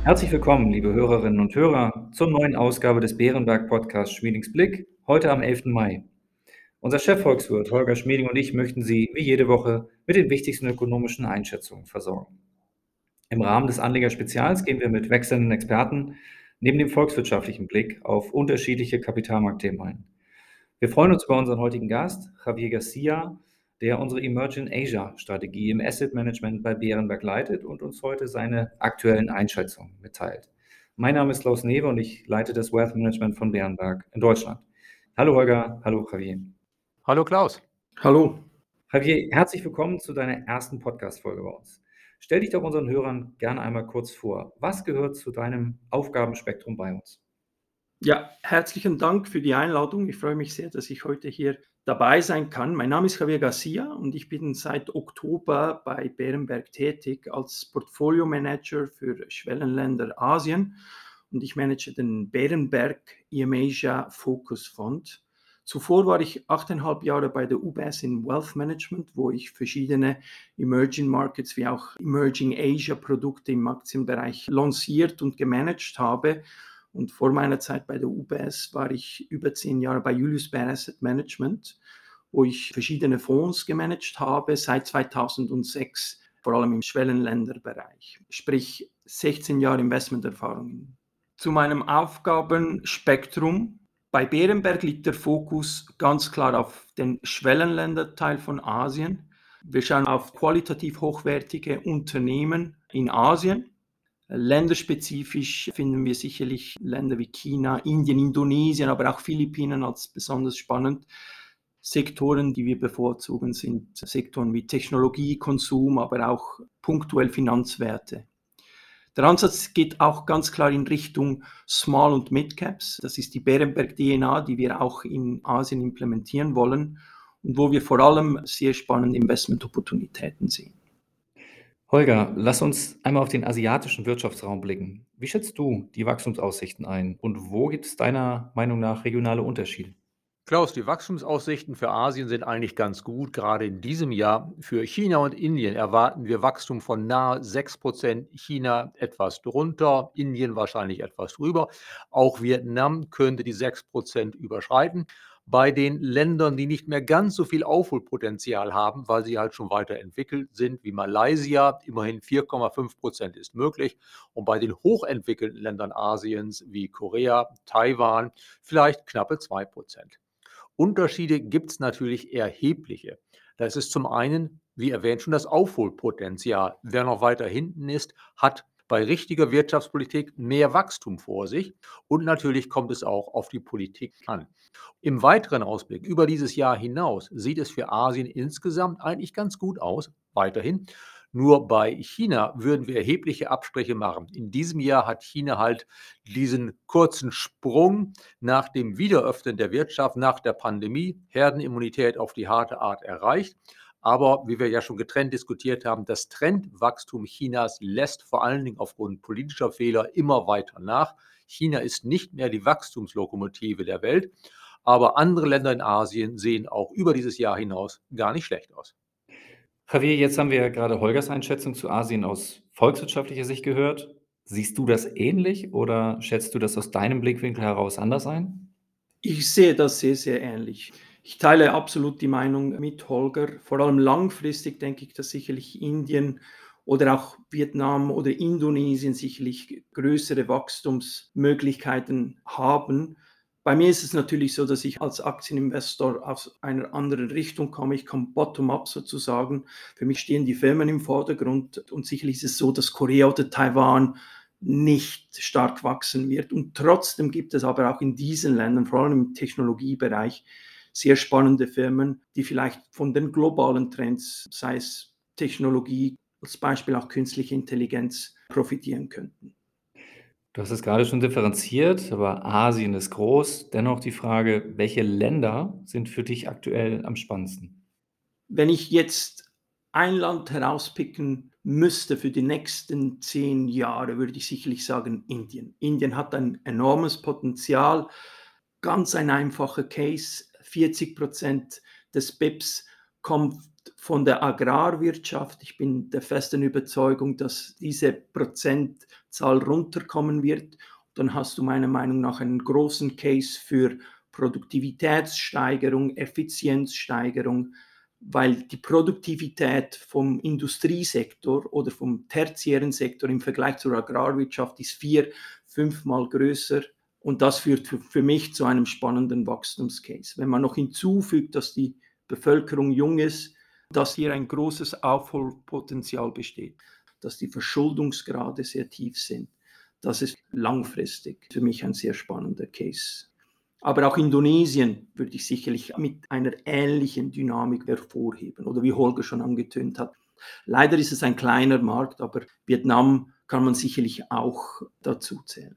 Herzlich willkommen, liebe Hörerinnen und Hörer, zur neuen Ausgabe des Bärenberg-Podcasts Schmiedings Blick, heute am 11. Mai. Unser Chefvolkswirt Holger Schmieding und ich möchten Sie wie jede Woche mit den wichtigsten ökonomischen Einschätzungen versorgen. Im Rahmen des Anleger-Spezials gehen wir mit wechselnden Experten neben dem volkswirtschaftlichen Blick auf unterschiedliche Kapitalmarktthemen ein. Wir freuen uns über unseren heutigen Gast, Javier Garcia, der unsere Emerging Asia-Strategie im Asset Management bei Bärenberg leitet und uns heute seine aktuellen Einschätzungen mitteilt. Mein Name ist Klaus Newe und ich leite das Wealth Management von Bärenberg in Deutschland. Hallo Holger, hallo Javier. Hallo Klaus. Hallo. Javier, herzlich willkommen zu deiner ersten Podcast-Folge bei uns. Stell dich doch unseren Hörern gerne einmal kurz vor. Was gehört zu deinem Aufgabenspektrum bei uns? Ja, herzlichen Dank für die Einladung. Ich freue mich sehr, dass ich heute hier dabei sein kann. Mein Name ist Javier Garcia und ich bin seit Oktober bei Bärenberg tätig als Portfolio Manager für Schwellenländer Asien und ich manage den Bärenberg Asia Focus Fund. Zuvor war ich 8,5 Jahre bei der UBS in Wealth Management, wo ich verschiedene Emerging Markets wie auch Emerging Asia Produkte im Aktienbereich lanciert und gemanagt habe. Und vor meiner Zeit bei der UBS war ich über 10 Jahre bei Julius Baer Asset Management, wo ich verschiedene Fonds gemanagt habe, seit 2006, vor allem im Schwellenländerbereich, sprich 16 Jahre Investmenterfahrungen. Zu meinem Aufgabenspektrum. Bei Bärenberg liegt der Fokus ganz klar auf den Schwellenländerteil von Asien. Wir schauen auf qualitativ hochwertige Unternehmen in Asien. Länderspezifisch finden wir sicherlich Länder wie China, Indien, Indonesien, aber auch Philippinen als besonders spannend. Sektoren, die wir bevorzugen, sind Sektoren wie Technologie, Konsum, aber auch punktuell Finanzwerte. Der Ansatz geht auch ganz klar in Richtung Small- und Mid-Caps. Das ist die Bärenberg-DNA, die wir auch in Asien implementieren wollen und wo wir vor allem sehr spannende Investment-Opportunitäten sehen. Holger, lass uns einmal auf den asiatischen Wirtschaftsraum blicken. Wie schätzt du die Wachstumsaussichten ein und wo gibt es deiner Meinung nach regionale Unterschiede? Klaus, die Wachstumsaussichten für Asien sind eigentlich ganz gut. Gerade in diesem Jahr für China und Indien erwarten wir Wachstum von nahe 6%, China etwas drunter, Indien wahrscheinlich etwas drüber. Auch Vietnam könnte die 6% überschreiten. Bei den Ländern, die nicht mehr ganz so viel Aufholpotenzial haben, weil sie halt schon weiterentwickelt sind, wie Malaysia, immerhin 4,5% ist möglich. Und bei den hochentwickelten Ländern Asiens wie Korea, Taiwan vielleicht knappe 2%. Unterschiede gibt es natürlich erhebliche. Das ist zum einen, wie erwähnt, schon das Aufholpotenzial. Wer noch weiter hinten ist, hat bei richtiger Wirtschaftspolitik mehr Wachstum vor sich. Und natürlich kommt es auch auf die Politik an. Im weiteren Ausblick über dieses Jahr hinaus sieht es für Asien insgesamt eigentlich ganz gut aus, weiterhin. Nur bei China würden wir erhebliche Abstriche machen. In diesem Jahr hat China halt diesen kurzen Sprung nach dem Wiederöffnen der Wirtschaft, nach der Pandemie, Herdenimmunität auf die harte Art erreicht. Aber wie wir ja schon getrennt diskutiert haben, das Trendwachstum Chinas lässt vor allen Dingen aufgrund politischer Fehler immer weiter nach. China ist nicht mehr die Wachstumslokomotive der Welt, aber andere Länder in Asien sehen auch über dieses Jahr hinaus gar nicht schlecht aus. Javier, jetzt haben wir ja gerade Holgers Einschätzung zu Asien aus volkswirtschaftlicher Sicht gehört. Siehst du das ähnlich oder schätzt du das aus deinem Blickwinkel heraus anders ein? Ich sehe das sehr, sehr ähnlich. Ich teile absolut die Meinung mit Holger. Vor allem langfristig denke ich, dass sicherlich Indien oder auch Vietnam oder Indonesien sicherlich größere Wachstumsmöglichkeiten haben. Bei mir ist es natürlich so, dass ich als Aktieninvestor aus einer anderen Richtung komme. Ich komme bottom-up sozusagen. Für mich stehen die Firmen im Vordergrund und sicherlich ist es so, dass Korea oder Taiwan nicht stark wachsen wird. Und trotzdem gibt es aber auch in diesen Ländern, vor allem im Technologiebereich, sehr spannende Firmen, die vielleicht von den globalen Trends, sei es Technologie, als Beispiel auch künstliche Intelligenz, profitieren könnten. Du hast es gerade schon differenziert, aber Asien ist groß. Dennoch die Frage, welche Länder sind für dich aktuell am spannendsten? Wenn ich jetzt ein Land herauspicken müsste für die nächsten 10 Jahre, würde ich sicherlich sagen Indien. Indien hat ein enormes Potenzial, ganz ein einfacher Case. 40% des BIPs kommt von der Agrarwirtschaft. Ich bin der festen Überzeugung, dass diese Prozentzahl runterkommen wird. Dann hast du meiner Meinung nach einen großen Case für Produktivitätssteigerung, Effizienzsteigerung, weil die Produktivität vom Industriesektor oder vom tertiären Sektor im Vergleich zur Agrarwirtschaft ist 4-, 5-mal größer. Und das führt für mich zu einem spannenden Wachstumscase. Wenn man noch hinzufügt, dass die Bevölkerung jung ist, dass hier ein großes Aufholpotenzial besteht, dass die Verschuldungsgrade sehr tief sind. Das ist langfristig für mich ein sehr spannender Case. Aber auch Indonesien würde ich sicherlich mit einer ähnlichen Dynamik hervorheben oder wie Holger schon angetönt hat. Leider ist es ein kleiner Markt, aber Vietnam kann man sicherlich auch dazu zählen.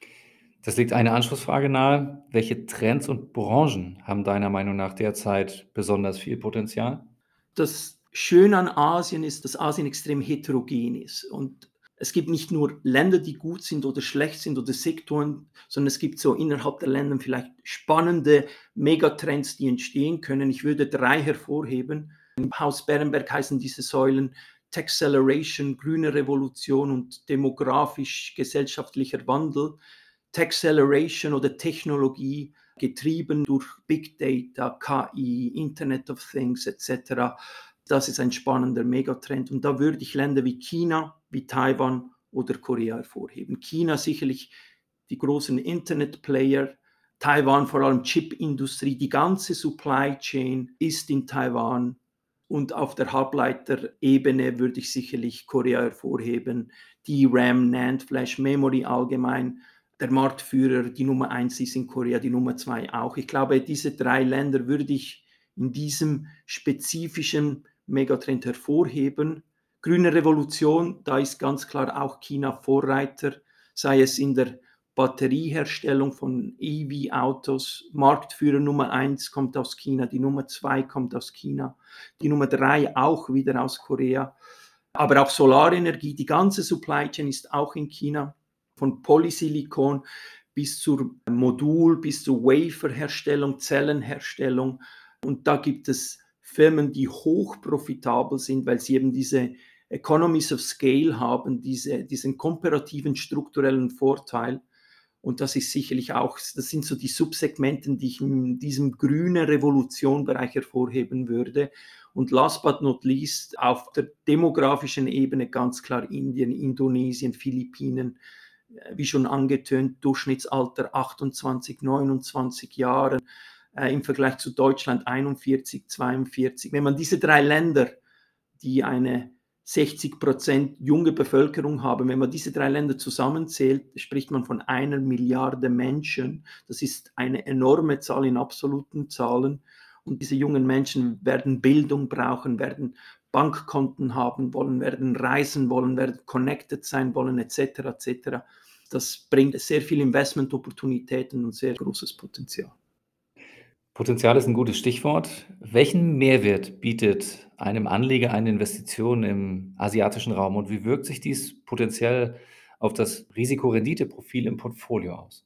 Das liegt eine Anschlussfrage nahe. Welche Trends und Branchen haben deiner Meinung nach derzeit besonders viel Potenzial? Das Schöne an Asien ist, dass Asien extrem heterogen ist und es gibt nicht nur Länder, die gut sind oder schlecht sind oder Sektoren, sondern es gibt so innerhalb der Länder vielleicht spannende Megatrends, die entstehen können. Ich würde 3 hervorheben. Im Haus Berenberg heißen diese Säulen Techceleration, grüne Revolution und demografisch-gesellschaftlicher Wandel. Techceleration oder Technologie, getrieben durch Big Data, KI, Internet of Things etc. Das ist ein spannender Megatrend. Und da würde ich Länder wie China, wie Taiwan oder Korea hervorheben. China sicherlich die großen Internet-Player, Taiwan vor allem Chipindustrie, die ganze Supply Chain ist in Taiwan. Und auf der Halbleiterebene würde ich sicherlich Korea hervorheben, DRAM, NAND Flash, Memory allgemein. Der Marktführer, die Nummer 1 ist in Korea, die Nummer 2 auch. Ich glaube, diese 3 Länder würde ich in diesem spezifischen Megatrend hervorheben. Grüne Revolution, da ist ganz klar auch China Vorreiter, sei es in der Batterieherstellung von EV-Autos. Marktführer Nummer 1 kommt aus China, die Nummer 2 kommt aus China, die Nummer 3 auch wieder aus Korea. Aber auch Solarenergie, die ganze Supply Chain ist auch in China, von Polysilikon bis zur Modul, bis zur Waferherstellung, Zellenherstellung. Und da gibt es Firmen, die hoch profitabel sind, weil sie eben diese Economies of Scale haben, diesen komparativen strukturellen Vorteil. Und das ist sicherlich auch, das sind so die Subsegmenten, die ich in diesem grünen Revolution-Bereich hervorheben würde. Und last but not least, auf der demografischen Ebene ganz klar Indien, Indonesien, Philippinen, wie schon angetönt, Durchschnittsalter 28, 29 Jahre, im Vergleich zu Deutschland 41, 42. Wenn man diese 3 Länder, die eine 60% junge Bevölkerung haben, wenn man diese 3 Länder zusammenzählt, spricht man von 1 Milliarde Menschen. Das ist eine enorme Zahl in absoluten Zahlen. Und diese jungen Menschen werden Bildung brauchen, werden Bankkonten haben wollen, werden reisen wollen, werden connected sein wollen, etc. etc. Das bringt sehr viele Investment-Opportunitäten und sehr großes Potenzial. Potenzial ist ein gutes Stichwort. Welchen Mehrwert bietet einem Anleger eine Investition im asiatischen Raum und wie wirkt sich dies potenziell auf das Risiko-Rendite-Profil im Portfolio aus?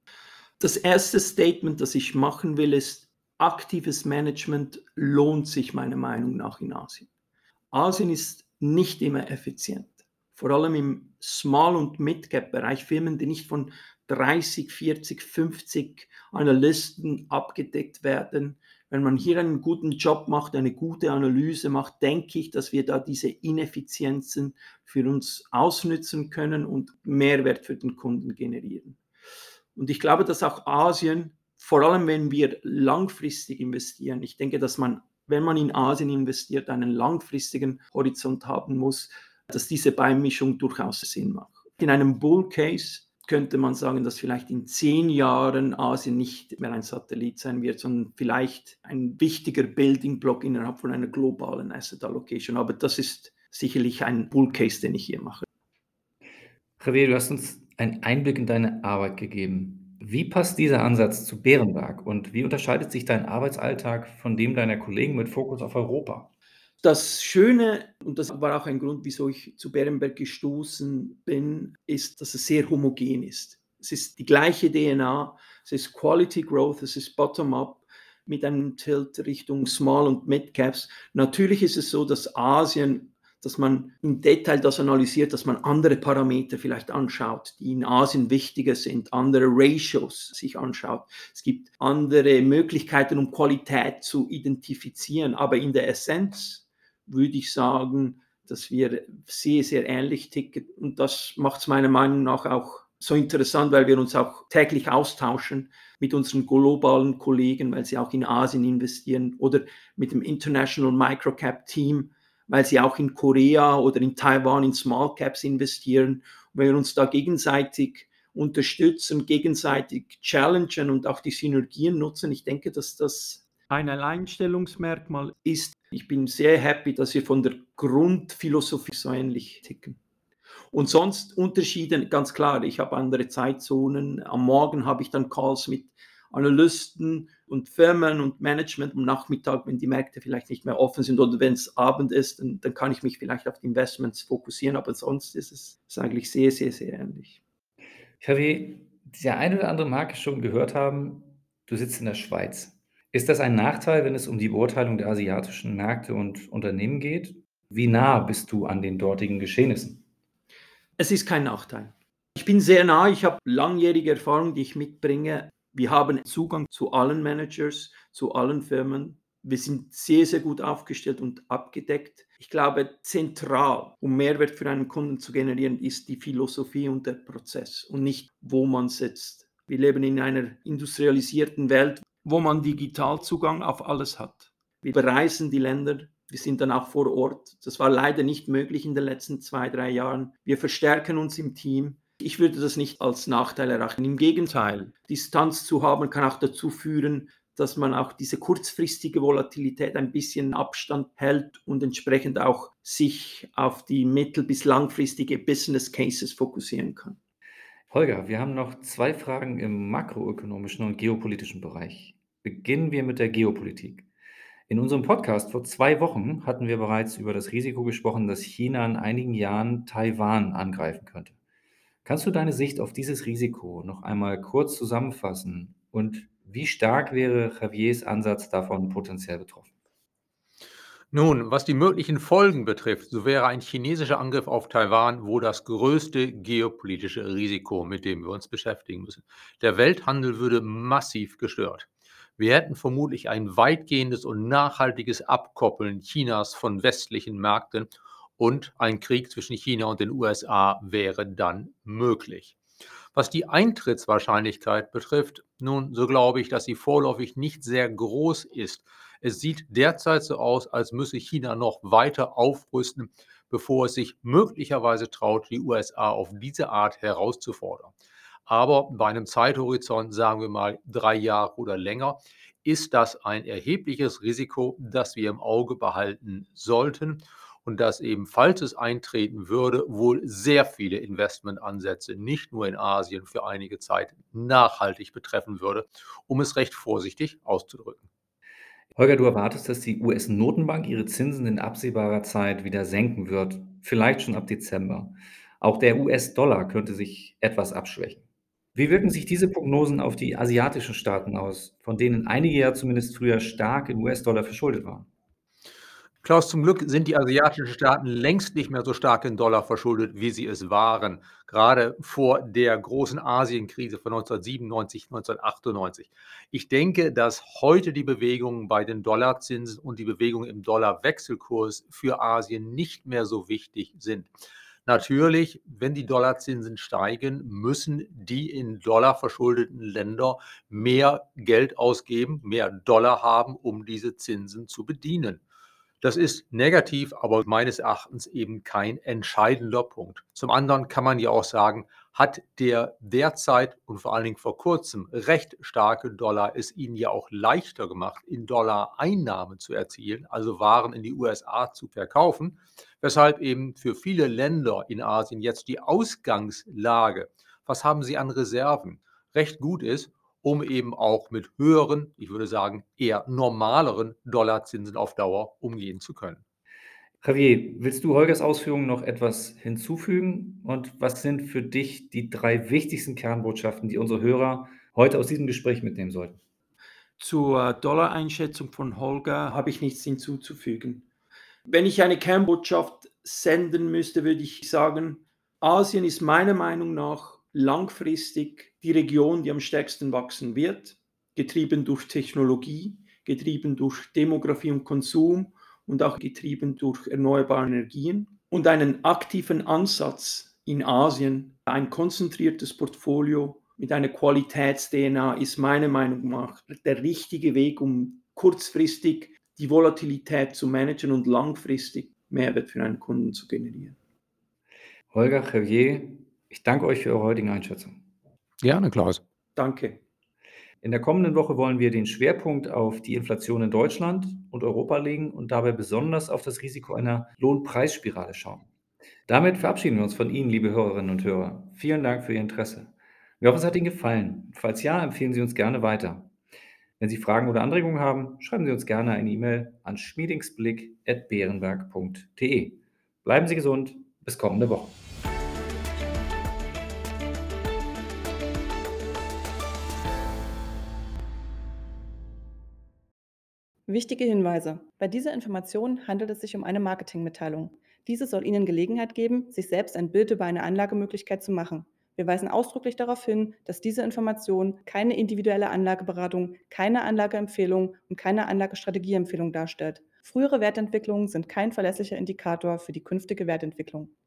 Das erste Statement, das ich machen will, ist, aktives Management lohnt sich meiner Meinung nach in Asien. Asien ist nicht immer effizient. Vor allem im Small- und Mid-Cap-Bereich, Firmen, die nicht von 30, 40, 50 Analysten abgedeckt werden. Wenn man hier einen guten Job macht, eine gute Analyse macht, denke ich, dass wir da diese Ineffizienzen für uns ausnützen können und Mehrwert für den Kunden generieren. Und ich glaube, dass auch Asien, vor allem wenn wir langfristig investieren, ich denke, dass man, wenn man in Asien investiert, einen langfristigen Horizont haben muss, dass diese Beimischung durchaus Sinn macht. In einem Bull Case könnte man sagen, dass vielleicht in 10 Jahren Asien nicht mehr ein Satellit sein wird, sondern vielleicht ein wichtiger Building Block innerhalb von einer globalen Asset Allocation. Aber das ist sicherlich ein Bull Case, den ich hier mache. Javier, du hast uns einen Einblick in deine Arbeit gegeben. Wie passt dieser Ansatz zu Berenberg und wie unterscheidet sich dein Arbeitsalltag von dem deiner Kollegen mit Fokus auf Europa? Das Schöne, und das war auch ein Grund, wieso ich zu Berenberg gestoßen bin, ist, dass es sehr homogen ist. Es ist die gleiche DNA, es ist Quality Growth, es ist Bottom-up. mit einem Tilt Richtung Small- und Mid-Caps. Natürlich ist es so, dass Asien, dass man im Detail das analysiert, dass man andere Parameter vielleicht anschaut, die in Asien wichtiger sind, andere Ratios sich anschaut. Es gibt andere Möglichkeiten, um Qualität zu identifizieren, aber in der Essenz würde ich sagen, dass wir sehr, sehr ähnlich ticken, und das macht es meiner Meinung nach auch so interessant, weil wir uns auch täglich austauschen mit unseren globalen Kollegen, weil sie auch in Asien investieren, oder mit dem International Microcap Team, weil sie auch in Korea oder in Taiwan in Small Caps investieren. Und wenn wir uns da gegenseitig unterstützen, gegenseitig challengen und auch die Synergien nutzen, ich denke, dass das ein Alleinstellungsmerkmal ist. Ich bin sehr happy, dass wir von der Grundphilosophie so ähnlich ticken. Und sonst Unterschiede, ganz klar, ich habe andere Zeitzonen. Am Morgen habe ich dann Calls mit Analysten und Firmen und Management. Am Nachmittag, wenn die Märkte vielleicht nicht mehr offen sind oder wenn es Abend ist, dann kann ich mich vielleicht auf die Investments fokussieren. Aber sonst ist es eigentlich sehr, sehr, sehr ähnlich. Javier, der eine oder andere mag es schon gehört haben, du sitzt in der Schweiz. Ist das ein Nachteil, wenn es um die Beurteilung der asiatischen Märkte und Unternehmen geht? Wie nah bist du an den dortigen Geschehnissen? Es ist kein Nachteil. Ich bin sehr nah, ich habe langjährige Erfahrung, die ich mitbringe. Wir haben Zugang zu allen Managers, zu allen Firmen. Wir sind sehr, sehr gut aufgestellt und abgedeckt. Ich glaube, zentral, um Mehrwert für einen Kunden zu generieren, ist die Philosophie und der Prozess und nicht, wo man sitzt. Wir leben in einer industrialisierten Welt, wo man Digitalzugang auf alles hat. Wir bereisen die Länder, wir sind dann auch vor Ort. Das war leider nicht möglich in den letzten 2, 3 Jahren. Wir verstärken uns im Team. Ich würde das nicht als Nachteil erachten. Im Gegenteil, Distanz zu haben kann auch dazu führen, dass man auch diese kurzfristige Volatilität ein bisschen Abstand hält und entsprechend auch sich auf die mittel- bis langfristige Business Cases fokussieren kann. Holger, wir haben noch 2 Fragen im makroökonomischen und geopolitischen Bereich. Beginnen wir mit der Geopolitik. In unserem Podcast vor 2 Wochen hatten wir bereits über das Risiko gesprochen, dass China in einigen Jahren Taiwan angreifen könnte. Kannst du deine Sicht auf dieses Risiko noch einmal kurz zusammenfassen und wie stark wäre Javiers Ansatz davon potenziell betroffen? Nun, was die möglichen Folgen betrifft, so wäre ein chinesischer Angriff auf Taiwan wohl das größte geopolitische Risiko, mit dem wir uns beschäftigen müssen. Der Welthandel würde massiv gestört. Wir hätten vermutlich ein weitgehendes und nachhaltiges Abkoppeln Chinas von westlichen Märkten, und ein Krieg zwischen China und den USA wäre dann möglich. Was die Eintrittswahrscheinlichkeit betrifft, nun, so glaube ich, dass sie vorläufig nicht sehr groß ist. Es sieht derzeit so aus, als müsse China noch weiter aufrüsten, bevor es sich möglicherweise traut, die USA auf diese Art herauszufordern. Aber bei einem Zeithorizont, sagen wir mal 3 Jahre oder länger, ist das ein erhebliches Risiko, das wir im Auge behalten sollten und das eben, falls es eintreten würde, wohl sehr viele Investmentansätze, nicht nur in Asien, für einige Zeit nachhaltig betreffen würde, um es recht vorsichtig auszudrücken. Holger, du erwartest, dass die US-Notenbank ihre Zinsen in absehbarer Zeit wieder senken wird, vielleicht schon ab Dezember. Auch der US-Dollar könnte sich etwas abschwächen. Wie wirken sich diese Prognosen auf die asiatischen Staaten aus, von denen einige ja zumindest früher stark in US-Dollar verschuldet waren? Klaus, zum Glück sind die asiatischen Staaten längst nicht mehr so stark in Dollar verschuldet, wie sie es waren, gerade vor der großen Asienkrise von 1997, 1998. Ich denke, dass heute die Bewegungen bei den Dollarzinsen und die Bewegungen im Dollarwechselkurs für Asien nicht mehr so wichtig sind. Natürlich, wenn die Dollarzinsen steigen, müssen die in Dollar verschuldeten Länder mehr Geld ausgeben, mehr Dollar haben, um diese Zinsen zu bedienen. Das ist negativ, aber meines Erachtens eben kein entscheidender Punkt. Zum anderen kann man ja auch sagen, hat der derzeit und vor allen Dingen vor kurzem recht starke Dollar es ihnen ja auch leichter gemacht, in Dollar Einnahmen zu erzielen, also Waren in die USA zu verkaufen, weshalb eben für viele Länder in Asien jetzt die Ausgangslage, was haben sie an Reserven, recht gut ist, um eben auch mit höheren, ich würde sagen eher normaleren Dollarzinsen auf Dauer umgehen zu können. Javier, willst du Holgers Ausführungen noch etwas hinzufügen? Und was sind für dich die 3 wichtigsten Kernbotschaften, die unsere Hörer heute aus diesem Gespräch mitnehmen sollten? Zur Dollareinschätzung von Holger habe ich nichts hinzuzufügen. Wenn ich eine Kernbotschaft senden müsste, würde ich sagen, Asien ist meiner Meinung nach langfristig die Region, die am stärksten wachsen wird, getrieben durch Technologie, getrieben durch Demografie und Konsum und auch getrieben durch erneuerbare Energien. Und einen aktiven Ansatz in Asien, ein konzentriertes Portfolio mit einer Qualitäts-DNA ist meiner Meinung nach der richtige Weg, um kurzfristig die Volatilität zu managen und langfristig Mehrwert für einen Kunden zu generieren. Holger, Javier, ich danke euch für eure heutigen Einschätzungen. Gerne, Klaus. Danke. In der kommenden Woche wollen wir den Schwerpunkt auf die Inflation in Deutschland und Europa legen und dabei besonders auf das Risiko einer Lohnpreisspirale schauen. Damit verabschieden wir uns von Ihnen, liebe Hörerinnen und Hörer. Vielen Dank für Ihr Interesse. Wir hoffen, es hat Ihnen gefallen. Falls ja, empfehlen Sie uns gerne weiter. Wenn Sie Fragen oder Anregungen haben, schreiben Sie uns gerne eine E-Mail an schmiedingsblick@berenberg.de. Bleiben Sie gesund. Bis kommende Woche. Wichtige Hinweise. Bei dieser Information handelt es sich um eine Marketingmitteilung. Diese soll Ihnen Gelegenheit geben, sich selbst ein Bild über eine Anlagemöglichkeit zu machen. Wir weisen ausdrücklich darauf hin, dass diese Information keine individuelle Anlageberatung, keine Anlageempfehlung und keine Anlagestrategieempfehlung darstellt. Frühere Wertentwicklungen sind kein verlässlicher Indikator für die künftige Wertentwicklung.